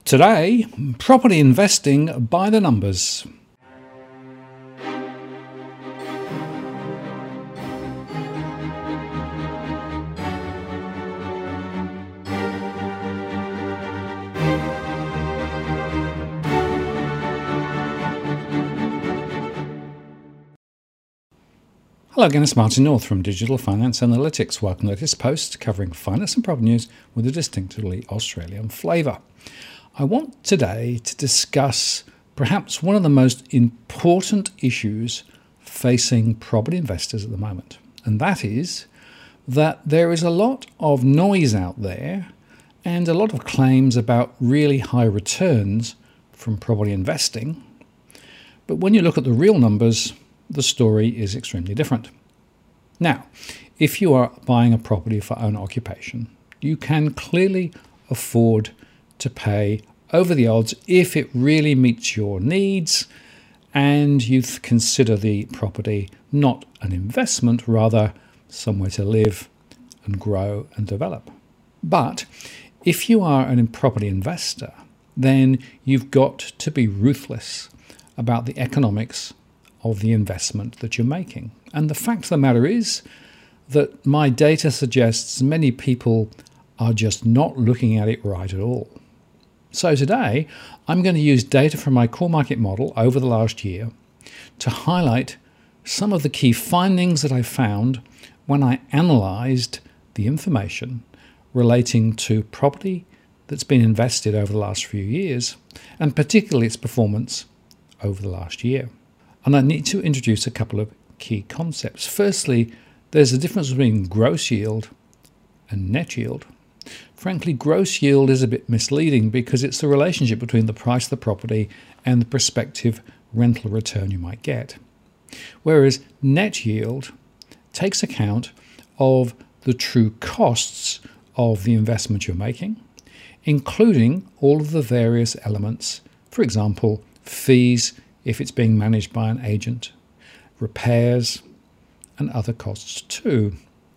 Today, property investing by the numbers. Hello again, it's Martin North from Digital Finance Analytics. Welcome to this post covering finance and property news with a distinctively Australian flavour. I want today to discuss perhaps one of the most important issues facing property investors at the moment, and that is that there is a lot of noise out there and a lot of claims about really high returns from property investing. But when you look at the real numbers, the story is extremely different. Now, if you are buying a property for own occupation, you can clearly afford to pay over the odds if it really meets your needs and you consider the property not an investment, rather somewhere to live and grow and develop. But if you are a property investor, then you've got to be ruthless about the economics of the investment that you're making. And the fact of the matter is that my data suggests many people are just not looking at it right at all. So today, I'm going to use data from my core market model over the last year to highlight some of the key findings that I found when I analysed the information relating to property that's been invested over the last few years, and particularly its performance over the last year. And I need to introduce a couple of key concepts. Firstly, there's a difference between gross yield and net yield. Frankly, gross yield is a bit misleading because it's the relationship between the price of the property and the prospective rental return you might get. Whereas net yield takes account of the true costs of the investment you're making, including all of the various elements, for example, fees if it's being managed by an agent, repairs, and other costs too.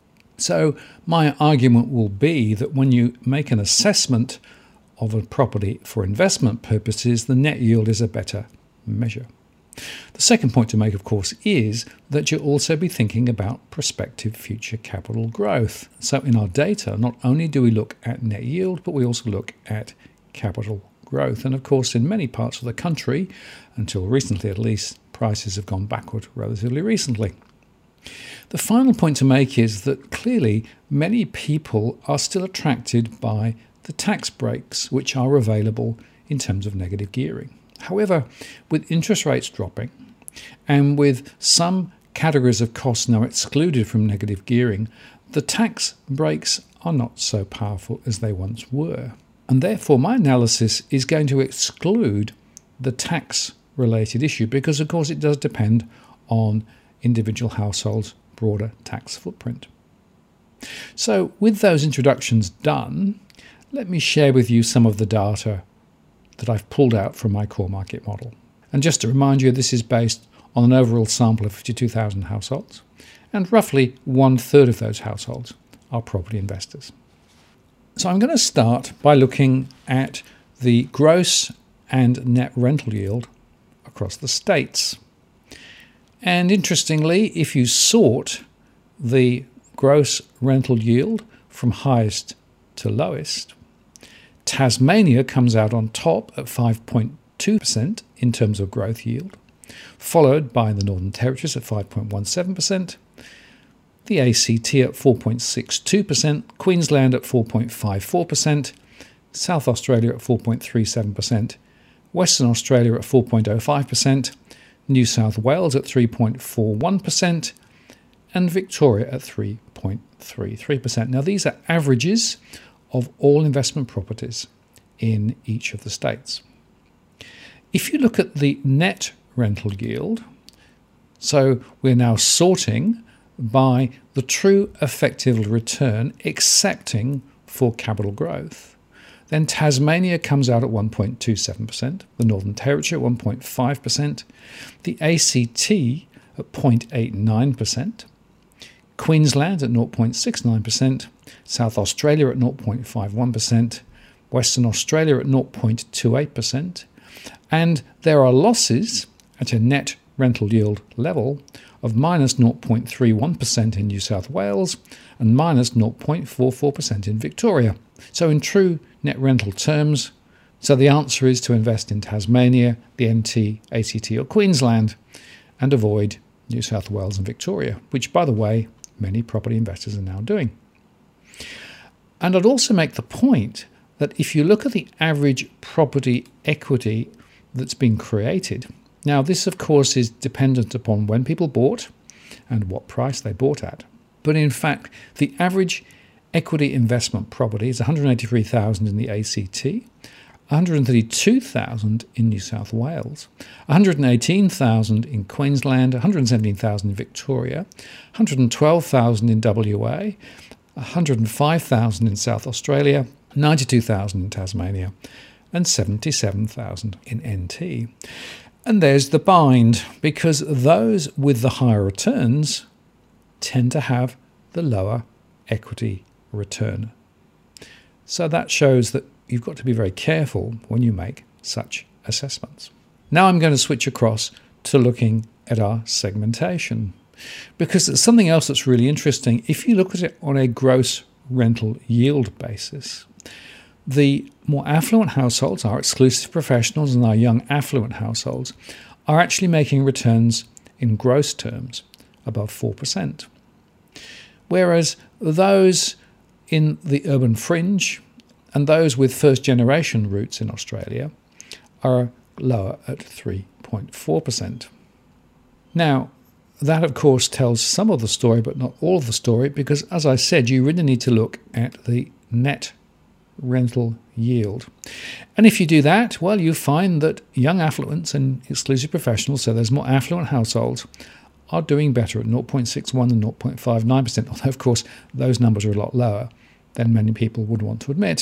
So my argument will be that when you make an assessment of a property for investment purposes, the net yield is a better measure. The second point to make, of course, is that you'll also be thinking about prospective future capital growth. So in our data, not only do we look at net yield, but we also look at capital growth. And of course, in many parts of the country, until recently at least, prices have gone backward relatively recently. The final point to make is that clearly many people are still attracted by the tax breaks which are available in terms of negative gearing. However, with interest rates dropping and with some categories of costs now excluded from negative gearing, the tax breaks are not so powerful as they once were. And therefore, my analysis is going to exclude the tax-related issue because, of course, it does depend on individual households' broader tax footprint. So, with those introductions done, let me share with you some of the data that I've pulled out from my core market model. And just to remind you, this is based on an overall sample of 52,000 households, and roughly 1/3 of those households are property investors. So I'm going to start by looking at the gross and net rental yield across the states. And interestingly, if you sort the gross rental yield from highest to lowest, Tasmania comes out on top at 5.2% in terms of growth yield, followed by the Northern Territories at 5.17%, the ACT at 4.62%, Queensland at 4.54%, South Australia at 4.37%, Western Australia at 4.05%, New South Wales at 3.41%, and Victoria at 3.33%. Now, these are averages of all investment properties in each of the states. If you look at the net rental yield, so we're now sorting by the true effective return, excepting for capital growth, then Tasmania comes out at 1.27%, the Northern Territory at 1.5%, the ACT at 0.89%, Queensland at 0.69%, South Australia at 0.51%, Western Australia at 0.28%, and there are losses at a net rental yield level of minus 0.31% in New South Wales and minus 0.44% in Victoria. So in true net rental terms, so the answer is to invest in Tasmania, the NT, ACT or Queensland and avoid New South Wales and Victoria, which, by the way, many property investors are now doing. And I'd also make the point that if you look at the average property equity that's been created, now this of course is dependent upon when people bought and what price they bought at. But in fact, the average equity investment property is 183,000 in the ACT, 132,000 in New South Wales, 118,000 in Queensland, 117,000 in Victoria, 112,000 in WA, 105,000 in South Australia, 92,000 in Tasmania, and 77,000 in NT. And there's the bind, because those with the higher returns tend to have the lower equity return. So that shows that you've got to be very careful when you make such assessments. Now I'm going to switch across to looking at our segmentation, because it's something else that's really interesting. If you look at it on a gross rental yield basis, the more affluent households, our exclusive professionals and our young affluent households, are actually making returns in gross terms above 4%. Whereas those in the urban fringe and those with first generation roots in Australia are lower at 3.4%. Now, that of course tells some of the story, but not all of the story, because as I said, you really need to look at the net rental yield. And if you do that, well, you find that young affluents and exclusive professionals, so there's more affluent households, are doing better at 0.61 and 0.59%, although of course those numbers are a lot lower than many people would want to admit.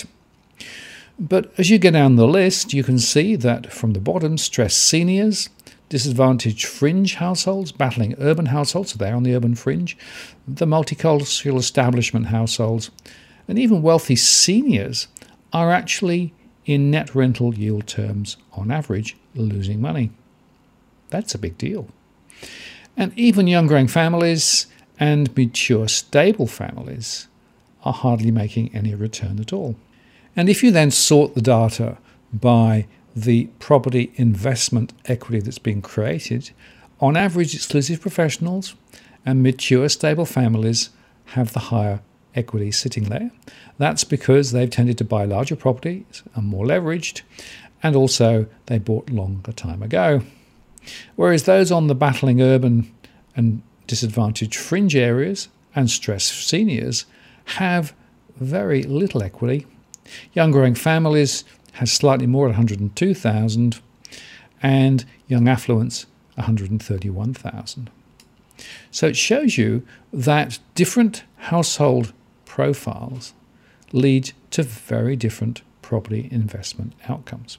But as you go down the list, you can see that from the bottom, stressed seniors, disadvantaged fringe households, battling urban households, so they're on the urban fringe, the multicultural establishment households, and even wealthy seniors are actually, in net rental yield terms, on average, losing money. That's a big deal. And even young growing families and mature stable families are hardly making any return at all. And if you then sort the data by the property investment equity that's been created, on average, exclusive professionals and mature stable families have the higher equity sitting there. That's because they've tended to buy larger properties, are more leveraged, and also they bought longer time ago. Whereas those on the battling urban and disadvantaged fringe areas and stressed seniors have very little equity. Young growing families has slightly more at 102,000, and young affluents 131,000. So it shows you that different household profiles lead to very different property investment outcomes.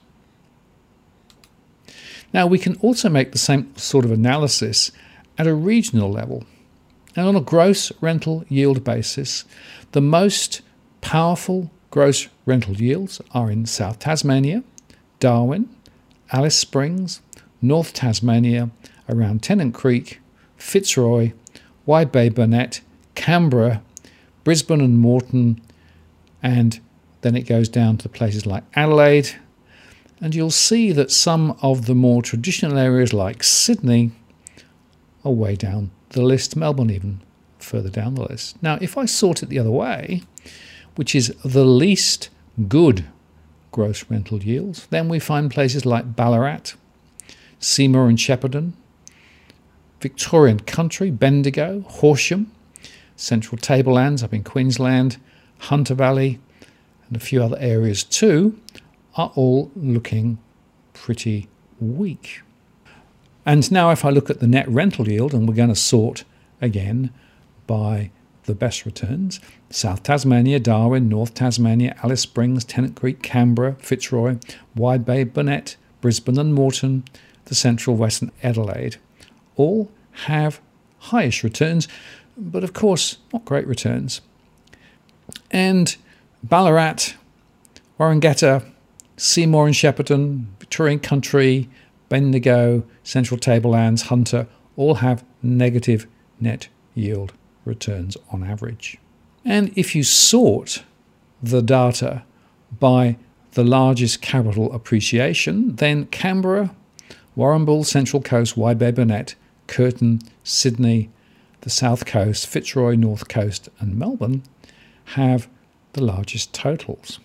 Now, we can also make the same sort of analysis at a regional level. And on a gross rental yield basis, the most powerful gross rental yields are in South Tasmania, Darwin, Alice Springs, North Tasmania, around Tennant Creek, Fitzroy, Wide Bay Burnett, Canberra, Brisbane and Moreton, and then it goes down to places like Adelaide. And you'll see that some of the more traditional areas like Sydney are way down the list, Melbourne even further down the list. Now, if I sort it the other way, which is the least good gross rental yields, then we find places like Ballarat, Seymour and Shepparton, Victorian Country, Bendigo, Horsham, Central Tablelands up in Queensland, Hunter Valley, and a few other areas too, are all looking pretty weak. And now if I look at the net rental yield, and we're going to sort again by the best returns, South Tasmania, Darwin, North Tasmania, Alice Springs, Tennant Creek, Canberra, Fitzroy, Wide Bay, Burnett, Brisbane and Moreton, the Central Western Adelaide, all have highish returns, but of course not great returns. And Ballarat, Warringata, Seymour and Shepparton, Victorian Country, Bendigo, Central Tablelands, Hunter all have negative net yield returns on average. And if you sort the data by the largest capital appreciation, then Canberra, Warrnambool, Central Coast, Wide Bay Burnett, Curtin, Sydney, the South Coast, Fitzroy, North Coast and Melbourne have the largest totals.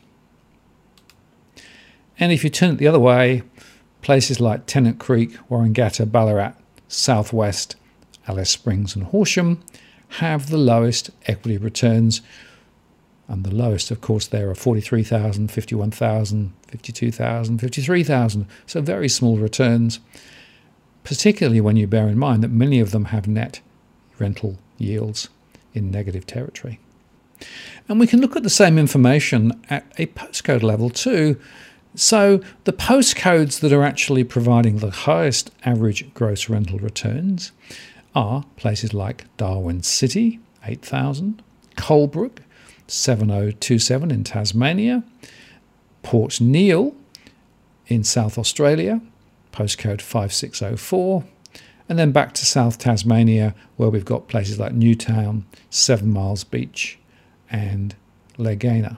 And if you turn it the other way, places like Tennant Creek, Warringata, Ballarat, Southwest, Alice Springs and Horsham have the lowest equity returns. And the lowest, of course, there are 43,000, 51,000, 52,000, 53,000. So very small returns, particularly when you bear in mind that many of them have net rental yields in negative territory. And we can look at the same information at a postcode level too. So the postcodes that are actually providing the highest average gross rental returns are places like Darwin City, 8,000, Colebrook, 7027 in Tasmania, Port Neale in South Australia, postcode 5604, and then back to South Tasmania where we've got places like Newtown, 7 Miles Beach and Legaina.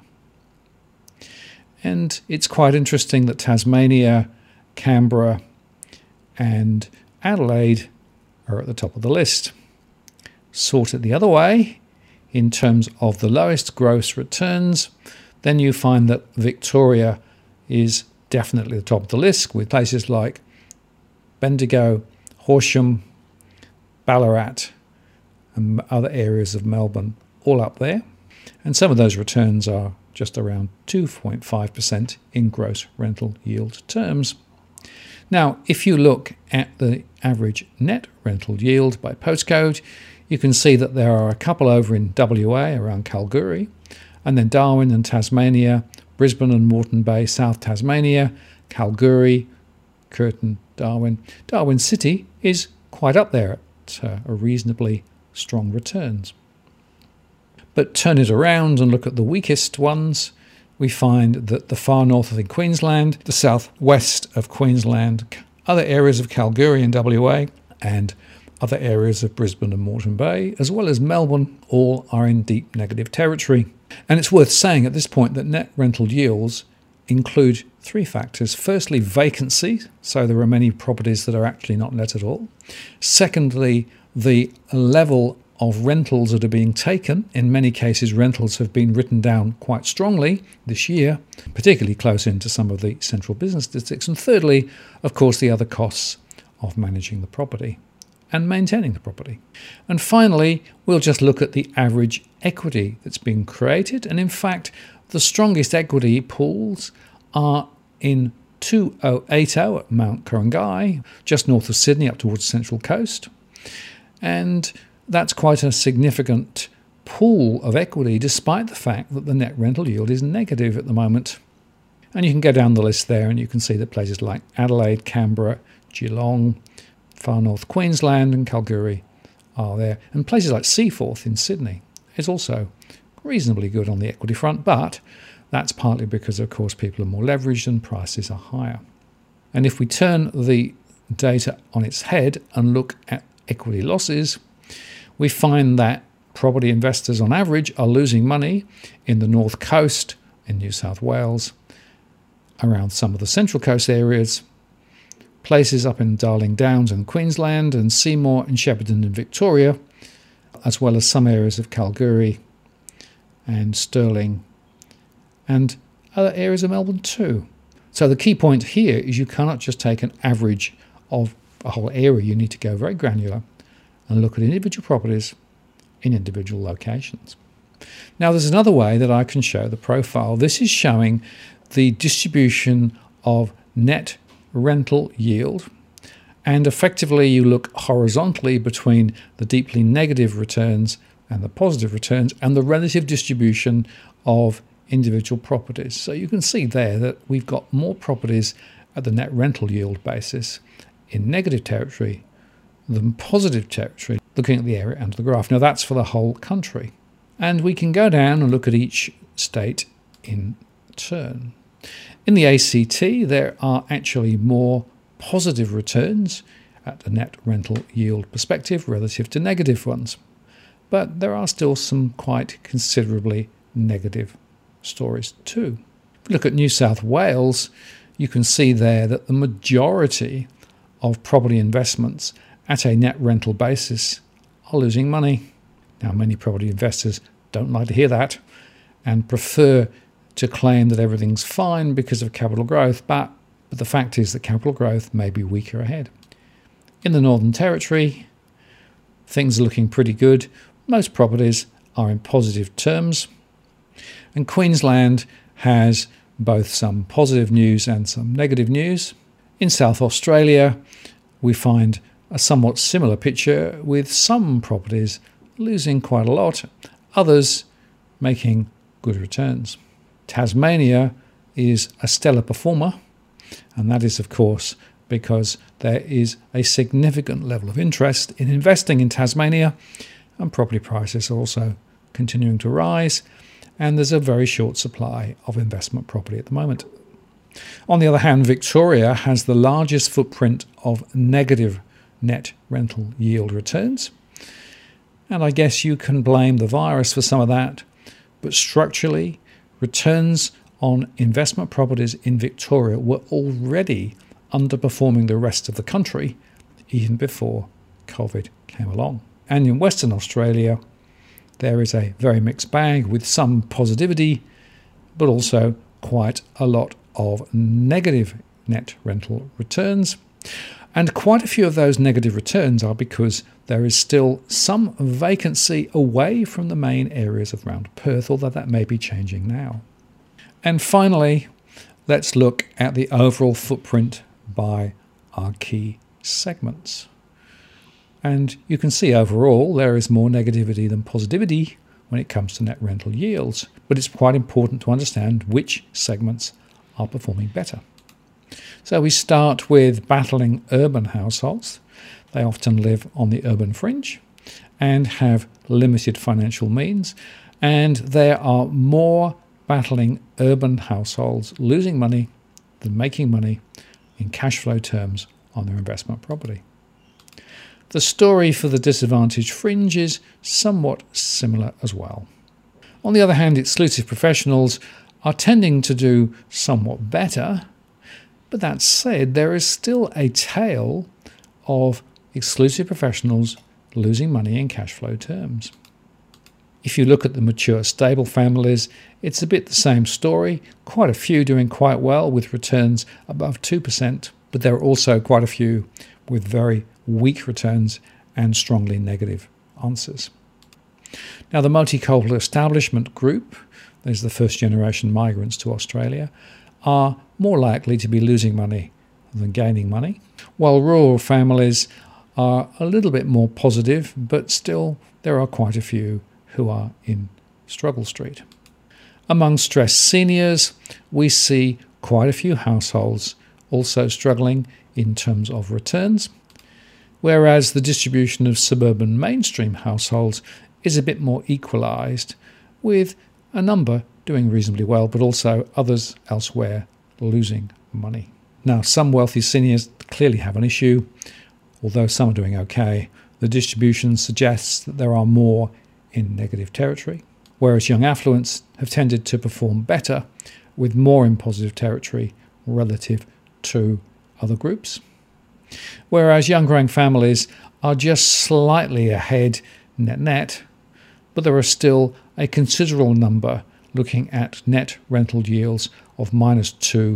And it's quite interesting that Tasmania, Canberra and Adelaide are at the top of the list. Sort it the other way, in terms of the lowest gross returns, then you find that Victoria is definitely the top of the list, with places like Bendigo, Horsham, Ballarat and other areas of Melbourne all up there. And some of those returns are just around 2.5% in gross rental yield terms. Now, if you look at the average net rental yield by postcode, you can see that there are a couple over in WA around Kalgoorlie, and then Darwin and Tasmania, Brisbane and Moreton Bay, South Tasmania, Kalgoorlie, Curtin, Darwin. Darwin City is quite up there at a reasonably strong returns. But turn it around and look at the weakest ones, we find that the far north of Queensland, the southwest of Queensland, other areas of Kalgoorlie and WA, and other areas of Brisbane and Moreton Bay, as well as Melbourne, all are in deep negative territory. And it's worth saying at this point that net rental yields include 3 factors. Firstly, vacancy, so there are many properties that are actually not let at all. Secondly, the level of rentals that are being taken. In many cases, rentals have been written down quite strongly this year, particularly close into some of the central business districts. And thirdly, of course, the other costs of managing the property and maintaining the property. And finally, we'll just look at the average equity that's been created. And in fact, the strongest equity pools are in 2080 at Mount Ku-ring-gai, just north of Sydney up towards the Central Coast. And that's quite a significant pool of equity, despite the fact that the net rental yield is negative at the moment. And you can go down the list there and you can see that places like Adelaide, Canberra, Geelong, far north Queensland and Kalgoorlie are there. And places like Seaforth in Sydney is also reasonably good on the equity front, but that's partly because, of course, people are more leveraged and prices are higher. And if we turn the data on its head and look at equity losses, we find that property investors on average are losing money in the North Coast, in New South Wales, around some of the Central Coast areas, places up in Darling Downs and Queensland, and Seymour and Shepparton in Victoria, as well as some areas of Kalgoorlie and Stirling and other areas of Melbourne too. So the key point here is you cannot just take an average of a whole area. You need to go very granular and look at individual properties in individual locations. Now there's another way that I can show the profile. This is showing the distribution of net rental yield, and effectively you look horizontally between the deeply negative returns and the positive returns and the relative distribution of individual properties. So you can see there that we've got more properties at the net rental yield basis in negative territory than positive territory, looking at the area under the graph. Now that's for the whole country. And we can go down and look at each state in turn. In the ACT, there are actually more positive returns at the net rental yield perspective relative to negative ones. But there are still some quite considerably negative stories too. If you look at New South Wales, you can see there that the majority of property investments at a net rental basis are losing money. Now, many property investors don't like to hear that and prefer to claim that everything's fine because of capital growth, but the fact is that capital growth may be weaker ahead. In the Northern Territory, things are looking pretty good. Most properties are in positive terms. And Queensland has both some positive news and some negative news. In South Australia, we find a somewhat similar picture, with some properties losing quite a lot, others making good returns. Tasmania is a stellar performer, and that is, of course, because there is a significant level of interest in investing in Tasmania, and property prices are also continuing to rise, and there's a very short supply of investment property at the moment. On the other hand, Victoria has the largest footprint of negative net rental yield returns, and I guess you can blame the virus for some of that, but structurally, returns on investment properties in Victoria were already underperforming the rest of the country even before COVID came along. And in Western Australia, there is a very mixed bag with some positivity, but also quite a lot of negative net rental returns. And quite a few of those negative returns are because there is still some vacancy away from the main areas around Perth, although that may be changing now. And finally, let's look at the overall footprint by our key segments. And you can see overall there is more negativity than positivity when it comes to net rental yields, but it's quite important to understand which segments are performing better. So we start with battling urban households. They often live on the urban fringe and have limited financial means, and there are more battling urban households losing money than making money in cash flow terms on their investment property. The story for the disadvantaged fringe is somewhat similar as well. On the other hand, exclusive professionals are tending to do somewhat better, but that said, there is still a tail of exclusive professionals losing money in cash flow terms. If you look at the mature stable families, it's a bit the same story. Quite a few doing quite well with returns above 2%, but there are also quite a few with very weak returns and strongly negative answers. Now, the multicultural establishment group, there's the first generation migrants to Australia, are more likely to be losing money than gaining money, while rural families are a little bit more positive, but still there are quite a few who are in struggle street. Among stressed seniors, we see quite a few households also struggling in terms of returns, whereas the distribution of suburban mainstream households is a bit more equalised, with a number doing reasonably well, but also others elsewhere losing money. Now, some wealthy seniors clearly have an issue. Although some are doing okay, the distribution suggests that there are more in negative territory, whereas young affluents have tended to perform better with more in positive territory relative to other groups. Whereas young growing families are just slightly ahead net, but there are still a considerable number looking at net rental yields of -2%,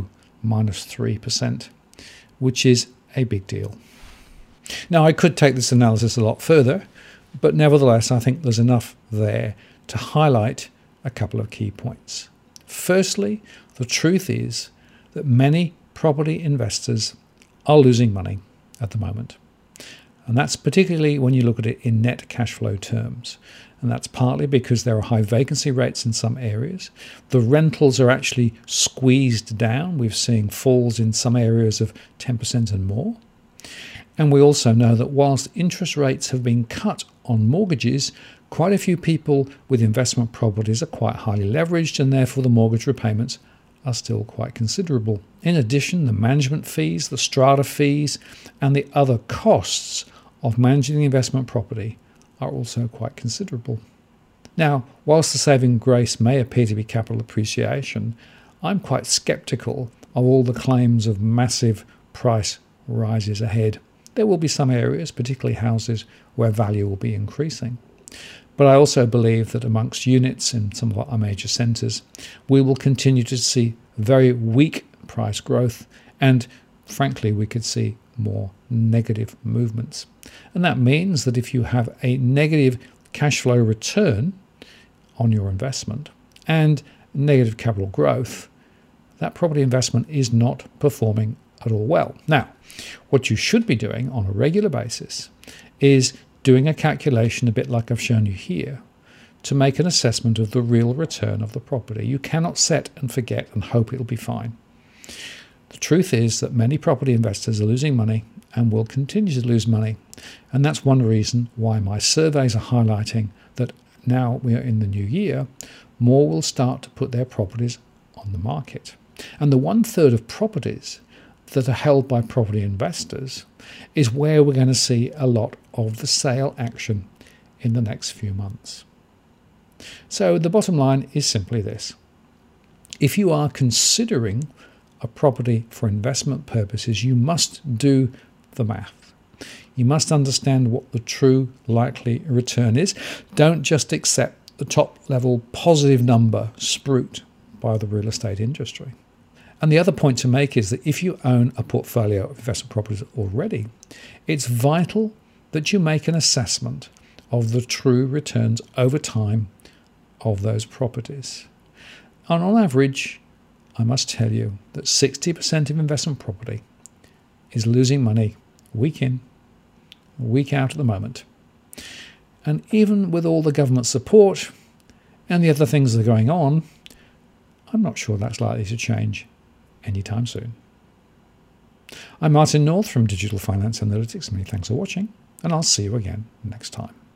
-3%, which is a big deal. Now, I could take this analysis a lot further, but nevertheless, I think there's enough there to highlight a couple of key points. Firstly, the truth is that many property investors are losing money at the moment. And that's particularly when you look at it in net cash flow terms. And that's partly because there are high vacancy rates in some areas. The rentals are actually squeezed down. We're seeing falls in some areas of 10% and more. And we also know that whilst interest rates have been cut on mortgages, quite a few people with investment properties are quite highly leveraged, and therefore the mortgage repayments are still quite considerable. In addition, the management fees, the strata fees, and the other costs of managing the investment property are also quite considerable. Now, whilst the saving grace may appear to be capital appreciation, I'm quite sceptical of all the claims of massive price rises ahead. There will be some areas, particularly houses, where value will be increasing. But I also believe that amongst units in some of our major centres, we will continue to see very weak price growth, and frankly, we could see more negative movements. And that means that if you have a negative cash flow return on your investment and negative capital growth, that property investment is not performing at all well. Now, what you should be doing on a regular basis is doing a calculation a bit like I've shown you here to make an assessment of the real return of the property. You cannot set and forget and hope it'll be fine. The truth is that many property investors are losing money and will continue to lose money. And that's one reason why my surveys are highlighting that now we are in the new year, more will start to put their properties on the market. And the 1/3 of properties that are held by property investors is where we're going to see a lot of the sale action in the next few months. So the bottom line is simply this. If you are considering a property for investment purposes, you must do the math. You must understand what the true likely return is. Don't just accept the top level positive number spruiked by the real estate industry. And the other point to make is that if you own a portfolio of investment properties already, it's vital that you make an assessment of the true returns over time of those properties. And on average, I must tell you that 60% of investment property is losing money week in, week out at the moment. And even with all the government support and the other things that are going on, I'm not sure that's likely to change anytime soon. I'm Martin North from Digital Finance Analytics. Many thanks for watching, and I'll see you again next time.